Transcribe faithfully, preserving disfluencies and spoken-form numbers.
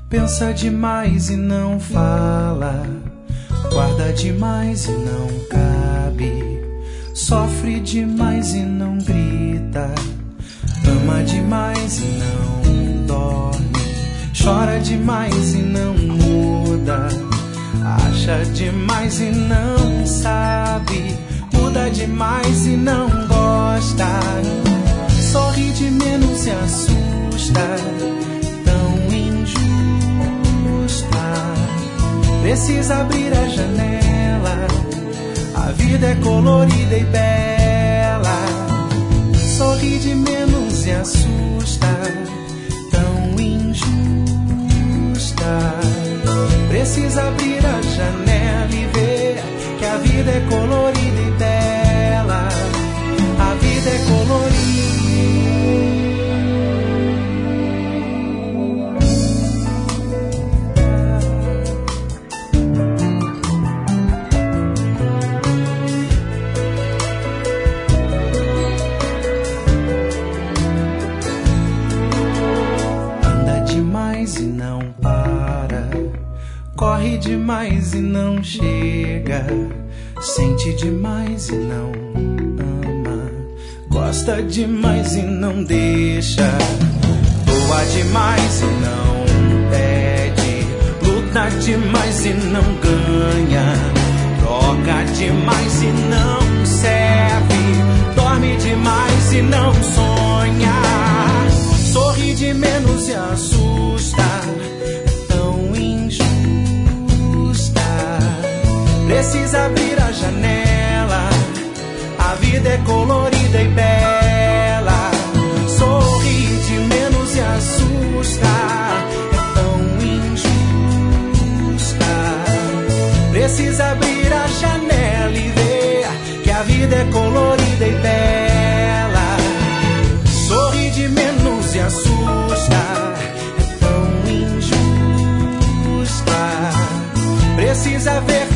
Pensa demais e não fala, guarda demais e não cabe, sofre demais e não grita, ama demais e não dorme, chora demais e não muda, acha demais e não sabe, muda demais e não gosta, sorri de menos e assusta, tão injusta. Precisa abrir a janela, a vida é colorida e bela, sorri de menos e assusta, tão injusta. Precisa abrir a janela e ver que a vida é colorida e bela, a vida é colorida. E não para, corre demais e não chega, sente demais e não ama, gosta demais e não deixa, doa demais e não pede, luta demais e não ganha, troca demais e não serve, dorme demais e não sonha, sorri de menos e assusta, tão injusta. Precisa abrir a janela, a vida é colorida e bela, sorri de menos e assusta, é tão injusta. Precisa abrir a janela e ver que a vida é colorida e bela, sorri de menos e assusta, é tão injusta. Precisa ver